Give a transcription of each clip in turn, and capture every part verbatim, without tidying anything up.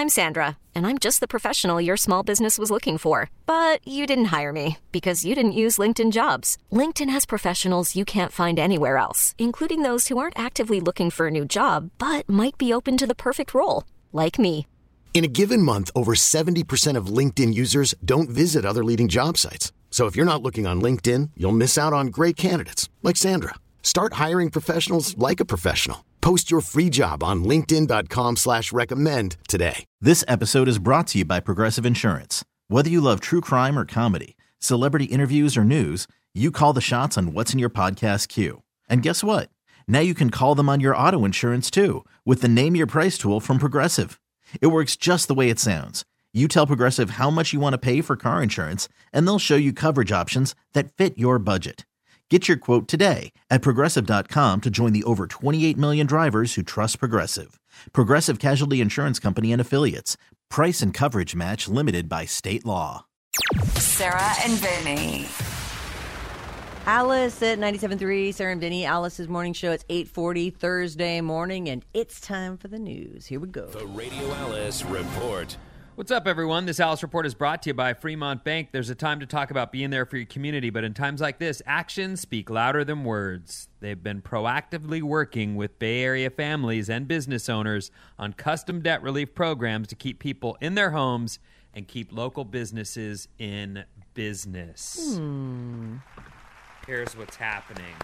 I'm Sandra, and I'm just the professional your small business was looking for. But you didn't hire me because you didn't use LinkedIn Jobs. LinkedIn has professionals you can't find anywhere else, including those who aren't actively looking for a new job, but might be open to the perfect role, like me. In a given month, over seventy percent of LinkedIn users don't visit other leading job sites. So if you're not looking on LinkedIn, you'll miss out on great candidates like Sandra. Start hiring professionals like a professional. Post your free job on linkedin dot com slash recommend today. This episode is brought to you by Progressive Insurance. Whether you love true crime or comedy, celebrity interviews or news, you call the shots on what's in your podcast queue. And guess what? Now you can call them on your auto insurance too with the Name Your Price tool from Progressive. It works just the way it sounds. You tell Progressive how much you want to pay for car insurance, and they'll show you coverage options that fit your budget. Get your quote today at Progressive dot com to join the over twenty-eight million drivers who trust Progressive. Progressive Casualty Insurance Company and Affiliates. Price and coverage match limited by state law. Sarah and Vinny. Alice at ninety-seven point three, Sarah and Vinny, Alice's morning show. It's eight forty Thursday morning, and it's time for the news. Here we go. The Radio Alice Report. What's up, everyone? This Alice Report is brought to you by Fremont Bank. There's a time to talk about being there for your community, but in times like this, actions speak louder than words. They've been proactively working with Bay Area families and business owners on custom debt relief programs to keep people in their homes and keep local businesses in business. Hmm. Here's what's happening.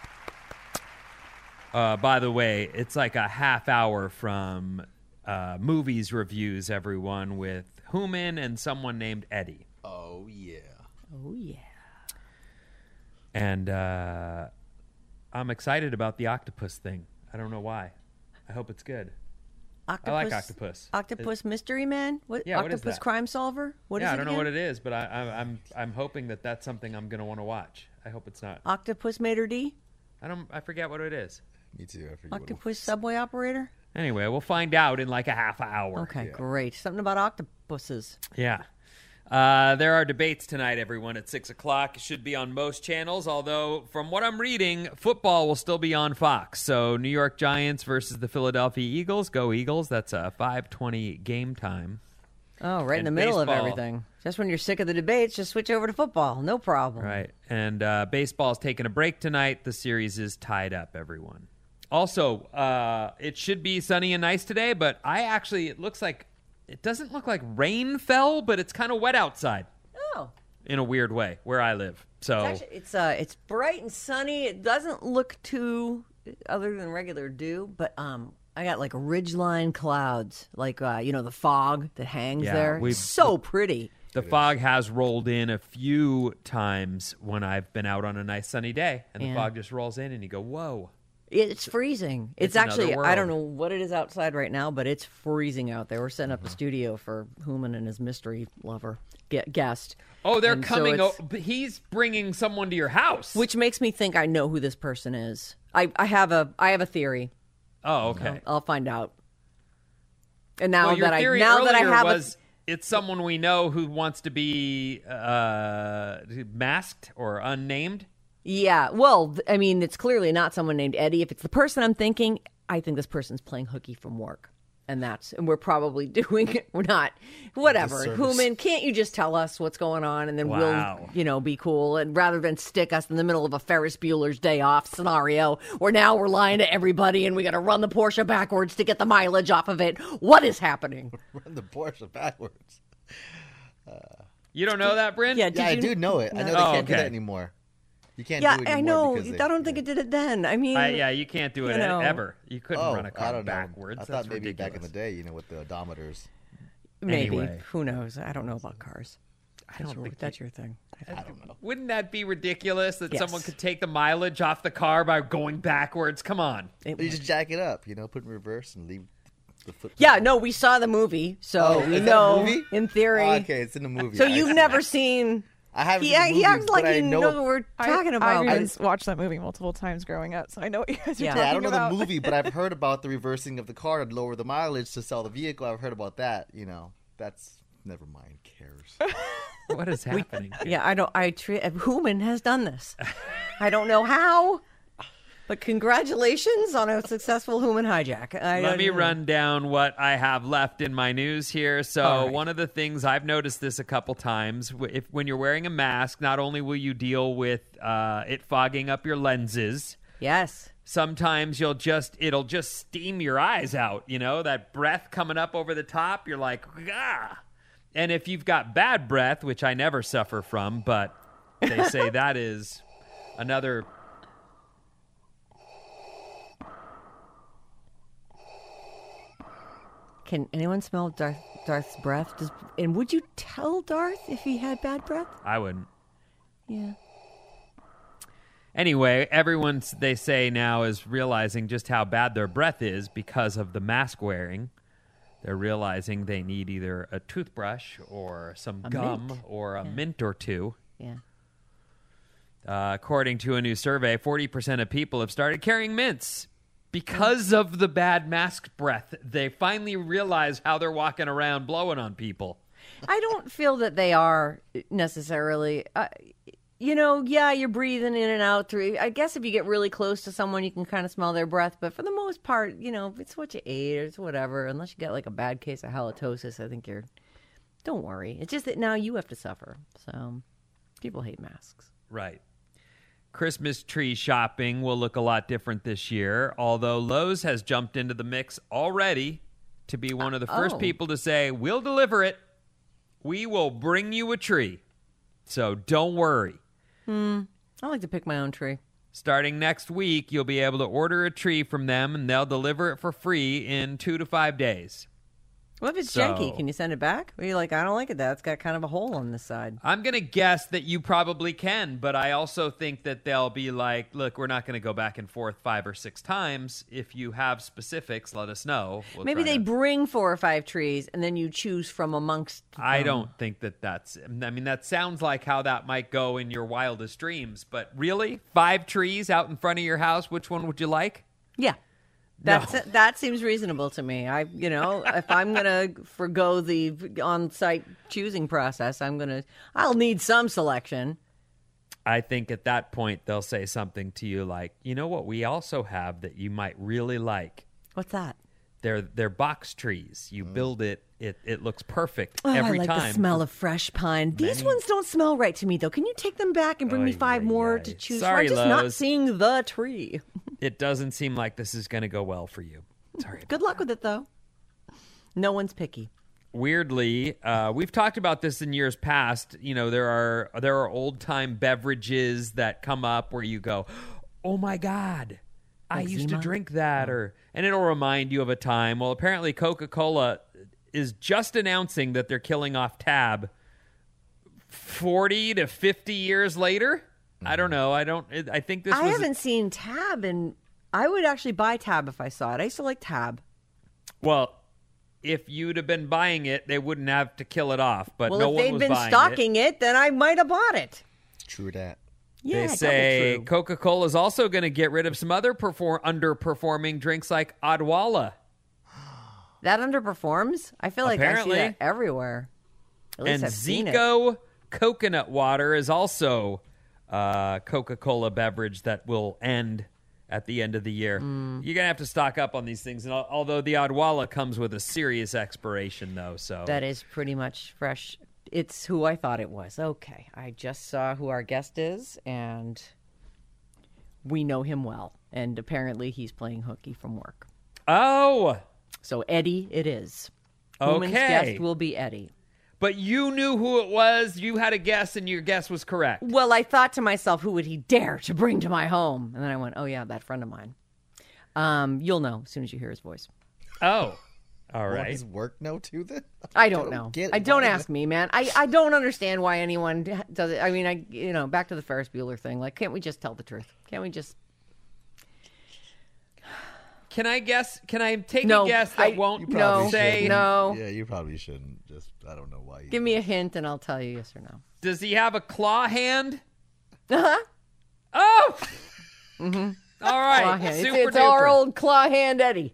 Uh, by the way, it's like a half hour from uh, movies reviews, everyone, with Human and someone named Eddie. Oh, yeah. Oh, yeah. And uh, I'm excited about the octopus thing. I don't know why. I hope it's good. Octopus, I like octopus. Octopus it, Mystery Man? What? Yeah, what is Octopus that? Crime Solver? What yeah, is it I don't know again? what it is, but I, I, I'm I'm hoping that that's something I'm going to want to watch. I hope it's not. Octopus Mater D? I don't. I forget what it is. Me too. I forget Octopus what Subway Operator? Anyway, we'll find out in like a half hour. Okay, Yeah. great. Something about octopuses. Yeah. Uh, there are debates tonight, everyone, at six o'clock. It should be on most channels, although from what I'm reading, football will still be on Fox. So New York Giants versus the Philadelphia Eagles. Go Eagles. That's a five twenty game time. Oh, right in And the middle baseball. of everything. Just when you're sick of the debates, just switch over to football. No problem. Right. And uh, baseball's taking a break tonight. The series is tied up, everyone. Also, uh, it should be sunny and nice today, but I actually, it looks like, it doesn't look like rain fell, but it's kind of wet outside Oh. in a weird way where I live. So It's, actually, it's, uh, it's bright and sunny. It doesn't look too other than regular dew, but um, I got like ridgeline clouds, like, uh, you know, the fog that hangs Yeah, there. we've- It's so pretty. the fog has rolled in a few times when I've been out on a nice sunny day, and the Yeah. fog just rolls in and you go, whoa. It's freezing. It's, It's another actually, I don't know world. what it is outside right now, but it's freezing out there. We're setting up a studio for Human and his mystery lover ge- guest. Oh, they're And so coming. it's- o- but he's bringing someone to your house. Which makes me think I know who this person is. I, I have a I have a theory. Oh, okay. I'll, I'll find out. And now well, your that I theory now that I earlier have was a, it's someone we know who wants to be uh, masked or unnamed. yeah, well, th- I mean, it's clearly not someone named Eddie. If it's the person I'm thinking, I think this person's playing hooky from work. And that's, and we're probably doing it. We're not, whatever. Disservice. Human, can't you just tell us what's going on and then Wow. we'll, you know, be cool? And rather than stick us in the middle of a Ferris Bueller's Day Off scenario where now we're lying to everybody and we got to run the Porsche backwards to get the mileage off of it. What is happening? Run the Porsche backwards. You don't know that, Bryn? Yeah, did Yeah, I you- do know it. I know they Oh, can't do okay. that anymore. You can't Yeah, do it I anymore know. because I they- don't think it did it then. I mean, Uh, yeah, you can't do it You know. ever. You couldn't Oh, run a I car don't know. backwards. I That's thought maybe ridiculous. back in the day, you know, with the odometers. maybe. Anyway. Who knows? I don't know about cars. I don't That's your, think that's you- your thing. I don't know. Wouldn't that be ridiculous that Yes. someone could take the mileage off the car by going backwards? Come on. It You was- just jack it up, you know, put in reverse and leave the foot. yeah, no, we saw the movie, so Oh, we is that a know movie? in theory. Oh, okay, it's in the movie. So I you've see. never seen? I haven't He, seen the he movie, acts like but I you know, know what we're I- talking about. I've even watched that movie multiple times growing up, so I know what you guys are Yeah. talking Yeah, I don't know about. the movie, but I've heard about the reversing of the car to lower the mileage to sell the vehicle. I've heard about that. You know, that's never mind. Cares. What is happening? yeah, I don't. I tre- Human has done this. I don't know how, But congratulations on a successful human hijack. I Let me don't- run down what I have left in my news here. So All right. one of the things I've noticed this a couple times, w- if when you're wearing a mask, not only will you deal with uh, it fogging up your lenses, Yes. sometimes you'll just it'll just steam your eyes out. You know, that breath coming up over the top. You're like, ah. And if you've got bad breath, which I never suffer from, but they say that is another. Can anyone smell Darth, Darth's breath? Does, and would you tell Darth if he had bad breath? I wouldn't. Yeah. Anyway, everyone, they say now, is realizing just how bad their breath is because of the mask wearing. They're realizing they need either a toothbrush or some A gum mint. or a Yeah. mint or two. Yeah. Uh, according to a new survey, forty percent of people have started carrying mints because of the bad mask breath. They finally realize how they're walking around blowing on people. I don't feel that they are necessarily. Uh, you know, yeah, you're breathing in and out through. I guess if you get really close to someone, you can kind of smell their breath. But for the most part, you know, it's what you ate or it's whatever. Unless you get like a bad case of halitosis, I think you're. Don't worry. It's just that now you have to suffer. So people hate masks. Right. Christmas tree shopping will look a lot different this year, although Lowe's has jumped into the mix already to be one of the first oh. people to say, we'll deliver it. We will bring you a tree. So don't worry. Hmm. I like to pick my own tree. Starting next week, you'll be able to order a tree from them, and they'll deliver it for free in two to five days. What if it's So- janky? Can you send it back? Or are you like, I don't like it. That's got kind of a hole on this side. I'm going to guess that you probably can, but I also think that they'll be like, look, we're not going to go back and forth five or six times. If you have specifics, let us know. We'll Maybe try they to- bring four or five trees, and then you choose from amongst I them. don't think that that's, I mean, that sounds like how that might go in your wildest dreams, but really? Five trees out in front of your house, which one would you like? Yeah. That's that seems reasonable to me. I, you know, if I'm gonna forgo the on-site choosing process, I'm gonna. I'll need some selection. I think at that point they'll say something to you like, you know what we also have that you might really like? What's that? They're they're box trees. You build it, it it looks perfect Oh, every I like time. the smell of fresh pine. These many- ones don't smell right to me, though. Can you take them back and bring me Ay, five ay, more ay. to choose Sorry, from? I'm just not Lowe's. seeing the tree. It doesn't seem like this is going to go well for you. Sorry. Good luck with it, though. No one's picky. Weirdly, uh, we've talked about this in years past. You know, there are there are old time beverages that come up where you go, "Oh my God, I Like used to Zima? drink that," or and it'll remind you of a time. Well, apparently, Coca-Cola is just announcing that they're killing off Tab forty to fifty years later. I don't know. I don't. I think this I was haven't seen Tab, and I would actually buy Tab if I saw it. I used to like Tab. well. If you'd have been buying it, they wouldn't have to kill it off. But Well, no if one they'd was been buying it. stocking it. then I might have bought it. True that. Yeah, They double say true. Coca-Cola is also going to get rid of some other perform- underperforming drinks like Odwalla. That underperforms? I feel like I Apparently. see that everywhere. At least And I've seen it. Zico coconut water is also a Coca-Cola beverage that will end at the end of the year. Mm. You're going to have to stock up on these things. And al- although the Odwalla comes with a serious expiration, though. so That is pretty much fresh. It's who I thought it was. Okay. I just saw who our guest is, and we know him well. And apparently he's playing hooky from work. Oh, So Eddie it is. Woman's okay. guest will be Eddie. But you knew who it was. You had a guess, and your guess was correct. Well, I thought to myself, who would he dare to bring to my home? And then I went, oh, yeah, that friend of mine. Um, you'll know as soon as you hear his voice. Oh, all Well, right. does work know too then? I don't know. get it. I don't Why- ask me, man. I, I don't understand why anyone does it. I mean, I you know, back to the Ferris Bueller thing. Like, can't we just tell the truth? Can't we just? Can I guess? Can I take No, a guess that I- won't You probably No, say? shouldn't. no. Yeah, you probably shouldn't. Just I don't know why. You Give me a hint, and I'll tell you yes or no. Does he have a claw hand? Uh huh. Oh. Mm-hmm. All right. Claw hand. It's, Super it's our duper. old claw hand Eddie.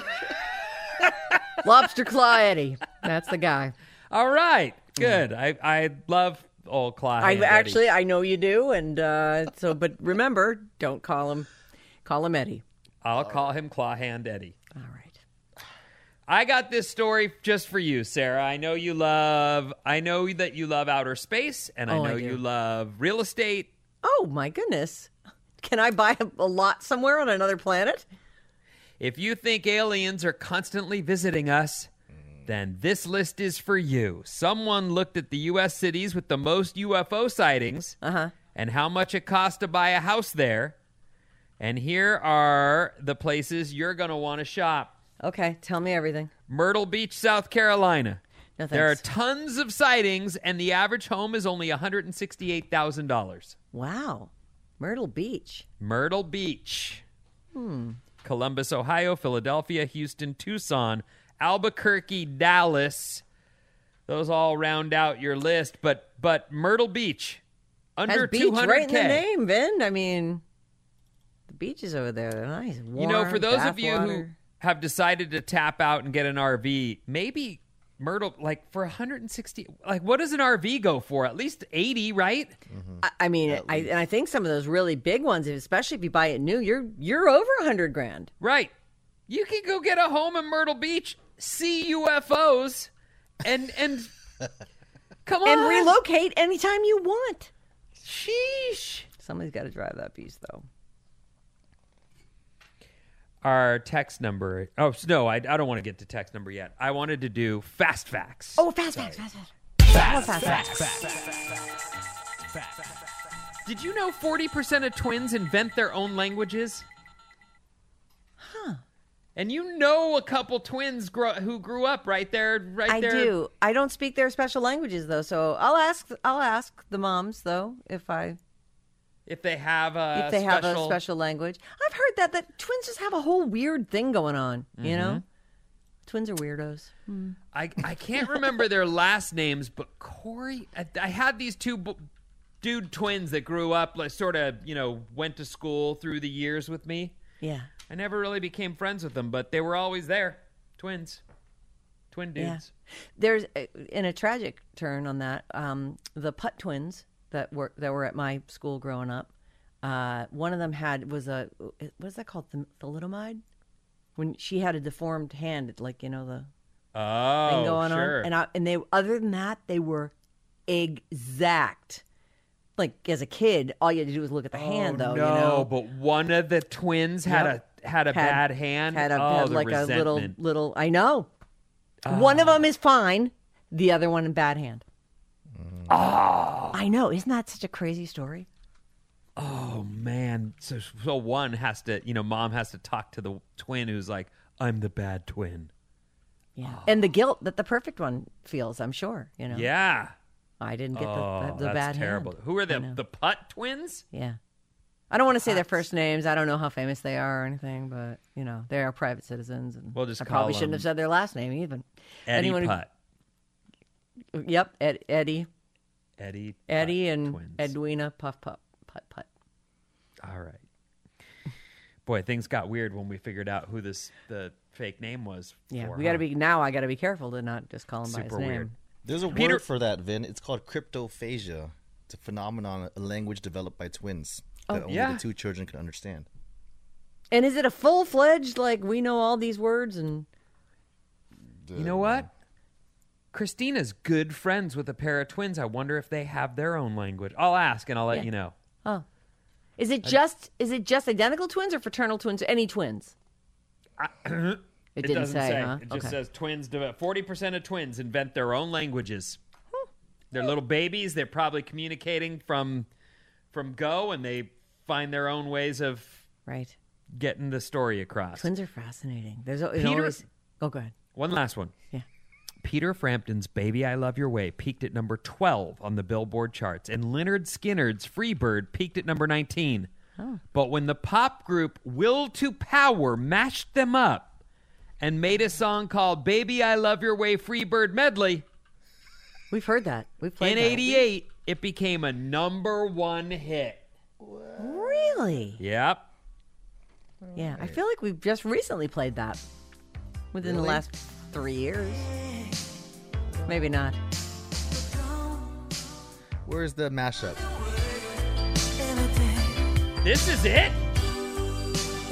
Lobster claw Eddie. That's the guy. All right. Good. I I love old claw I hand. Eddie. actually I know you do, and uh, so but remember, don't call him Call him Eddie. I'll call him Clawhand Eddie. All right. I got this story just for you, Sarah. I know you love, I know that you love outer space, and I Oh, I know do. you love real estate. Oh, my goodness. Can I buy a, a lot somewhere on another planet? If you think aliens are constantly visiting us, then this list is for you. Someone looked at the U S cities with the most U F O sightings Uh-huh. and how much it costs to buy a house there. And here are the places you're going to want to shop. Okay, tell me everything. Myrtle Beach, South Carolina. No, There are thanks. tons of sightings, and the average home is only one hundred sixty-eight thousand dollars. Wow. Myrtle Beach. Myrtle Beach. Hmm. Columbus, Ohio, Philadelphia, Houston, Tucson, Albuquerque, Dallas. Those all round out your list, but but Myrtle Beach, under Has beach two hundred K. right in the name, Vin. I mean, the beaches over there, they're nice. Warm, You know, for those of you who bathwater. have decided to tap out and get an R V, maybe Myrtle, like for one hundred sixty, like what does an R V go for? At least eighty, right? I, I mean, I, and I think some of those really big ones, especially if you buy it new, you're you're over a hundred grand. Right. You can go get a home in Myrtle Beach, see U F Os, and and come on, And relocate anytime you want. Sheesh. Somebody's got to drive that beast, though. Our text number. Oh no, I, I don't want to get to text number yet. I wanted to do fast facts. Oh, fast facts, fast facts. Fast, Fast facts. Did you know forty percent of twins invent their own languages? Huh. And you know a couple twins grow, who grew up right there, right I there. do. I don't speak their special languages, though, so I'll ask. I'll ask the moms, though, if I If they have a if they special, have a special language. I've heard that that twins just have a whole weird thing going on. You Mm-hmm. know, twins are weirdos. Hmm. I, I can't remember their last names, but Corey, I, I had these two b- dude twins that grew up, like sort of, you know, went to school through the years with me. Yeah. I never really became friends with them, but they were always there. Twins. Twin dudes. Yeah. There's uh, in a tragic turn on that. Um, the Putt twins that were that were at my school growing up. Uh, one of them had was a what is that called? Th- thalidomide. When she had a deformed hand, like you know the Oh, thing going sure. on, and I, and they other than that they were exact. Like as a kid, all you had to do was look at the hand, though. Oh, no, you know? but one of the twins had Yep. a had a bad hand. Had, a, oh, had the like a little resentment. little. I know. One of them is fine. The other one in bad hand. Oh, I know. Isn't that such a crazy story? oh man. So so one has to, you know, mom has to talk to the twin who's like, I'm the bad twin. Yeah. And the guilt that the perfect one feels, I'm sure. You know. Yeah. I didn't get Oh, the, the, the that's bad terrible. hand. Who are I the know. the Putt twins? Yeah. I don't want to say their first names. I don't know how famous they are or anything, but you know they are private citizens. And We'll just I call probably shouldn't them have said their last name even. Eddie Anyone who- Putt. Yep, Ed, Eddie, Eddie. Putt Eddie, and twins. Edwina Puff Puff Putt Putt. All right. Boy, things got weird when we figured out who this the fake name was. Yeah, for, we got to huh? be now. I got to be careful to not just call him by Super his name. weird. There's a Peter- word for that, Vin. It's called cryptophagia. It's a phenomenon, a language developed by twins that only yeah. the two children can understand. And is it a full fledged like we know all these words and You know what? Christina's good friends with a pair of twins. I wonder if they have their own language. I'll ask and I'll let Yeah. you know. oh, is it just is it just identical twins or fraternal twins? Any twins? it, It didn't doesn't say, say. huh? It just Okay. says twins. Forty percent of twins invent their own languages. They're little babies. They're probably communicating from from go, and they find their own ways of Right. getting the story across. Twins are fascinating. There's al- it Peter- always. Oh, go ahead. One last one. Yeah. Peter Frampton's Baby I Love Your Way peaked at number twelve on the Billboard charts, and Leonard Skinner's Freebird peaked at number nineteen. Oh. But when the pop group Will to Power mashed them up and made a song called Baby I Love Your Way Freebird Medley, We've heard that. We've played in that. eighty-eight, it became a number one hit. Really? Yep. Yeah. I feel like we've just recently played that within the Really? last three years. Maybe not. Where's the mashup? This is it?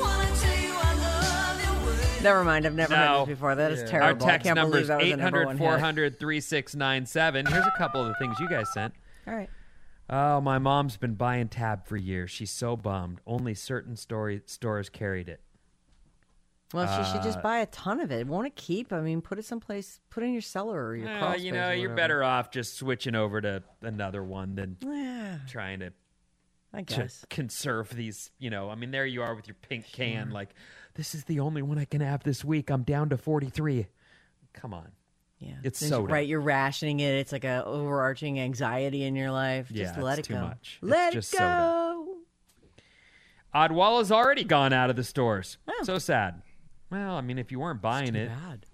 Never mind. I've never heard No. this before. That is Our terrible. I text can't number believe is that was a eight number hundred, one four hit. hundred, three six nine seven. Here's a couple of the things you guys sent. All right. Oh, my mom's been buying Tab for years. She's so bummed. Only certain story stores carried it. Well, she should Uh, just buy a ton of it. Won't it keep? I mean, put it someplace. Put it in your cellar or your Uh, crawl you space know, or you're whatever. better off just switching over to another one than Yeah, trying to, I to guess. conserve these. You know, I mean, there you are with your pink can. Like, this is the only one I can have this week. I'm down to forty-three. Come on. Yeah, It's Then, soda. right. You're rationing it. It's like a overarching anxiety in your life. Just Yeah, let it's it too go. much. It's Let just it go. Odwalla's already gone out of the stores. Oh. So sad. Well, I mean, if you weren't buying Too it. bad.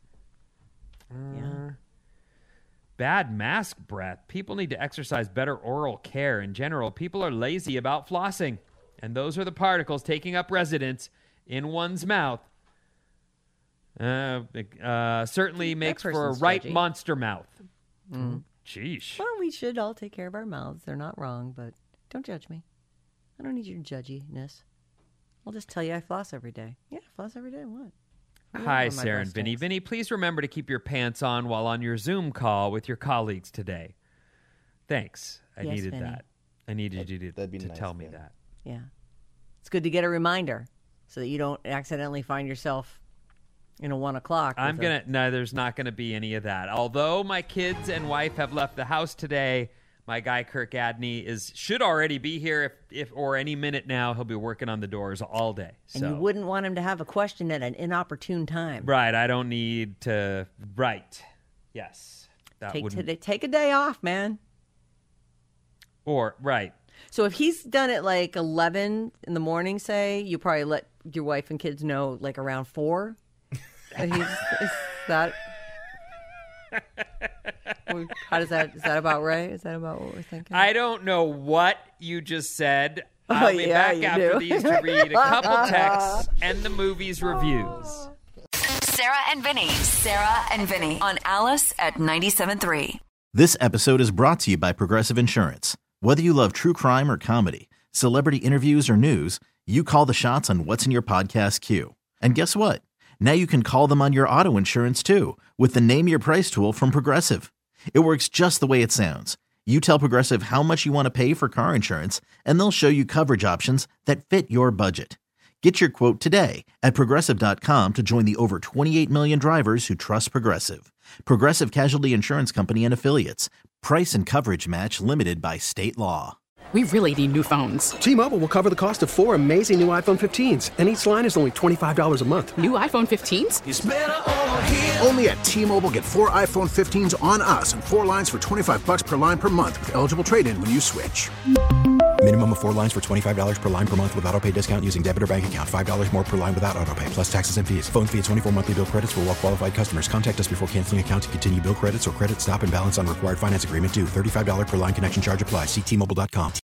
Uh, Yeah. Bad mask breath. People need to exercise better oral care. In general, people are lazy about flossing. And those are the particles taking up residence in one's mouth. Uh, uh, certainly makes for a person's right judgy. monster mouth. Sheesh. Well, we should all take care of our mouths. They're not wrong, but don't judge me. I don't need your judginess. I'll just tell you I floss every day. Yeah, floss every day. What? I Hi, love my Sarah and breast Vinny. stinks. Vinny, please remember to keep your pants on while on your Zoom call with your colleagues today. Thanks. I Yes, needed Vinny. that. I needed you to, that'd be to nice, tell me Vinny. that. Yeah. It's good to get a reminder so that you don't accidentally find yourself in a one o'clock. I'm with a- gonna no. There's not gonna be any of that. Although my kids and wife have left the house today, my guy Kirk Adney is should already be here. If if or any minute now, he'll be working on the doors all day. And So you wouldn't want him to have a question at an inopportune time. right, I don't need to. Right, yes, that Take, wouldn't. today, take a day off, man. Or right, So if he's done it like eleven in the morning, say, you probably let your wife and kids know like around four. That he's, is that... How does that, is that about right? Is that about what we're thinking? I don't know what you just said. I'll be Oh, yeah, back you after do. these to read a couple texts and the movies reviews. Sarah and Vinny. Sarah and Vinny on Alice at ninety-seven point three. This episode is brought to you by Progressive Insurance. Whether you love true crime or comedy, celebrity interviews or news, you call the shots on what's in your podcast queue. And guess what? Now you can call them on your auto insurance too with the Name Your Price tool from Progressive. It works just the way it sounds. You tell Progressive how much you want to pay for car insurance, and they'll show you coverage options that fit your budget. Get your quote today at Progressive dot com to join the over twenty-eight million drivers who trust Progressive. Progressive Casualty Insurance Company and Affiliates. Price and coverage match limited by state law. We really need new phones. T-Mobile will cover the cost of four amazing new iPhone fifteens, and each line is only twenty-five dollars a month. New iPhone fifteens? It's better over here. Only at T-Mobile, get four iPhone fifteens on us and four lines for twenty-five bucks per line per month with eligible trade-in when you switch. Minimum of four lines for twenty-five dollars per line per month with autopay discount using debit or bank account. five dollars more per line without autopay, plus taxes and fees. Phone fee at twenty-four monthly bill credits for well-qualified customers. Contact us before canceling account to continue bill credits or credit stop and balance on required finance agreement due. thirty-five dollars per line connection charge applies. See T Mobile dot com.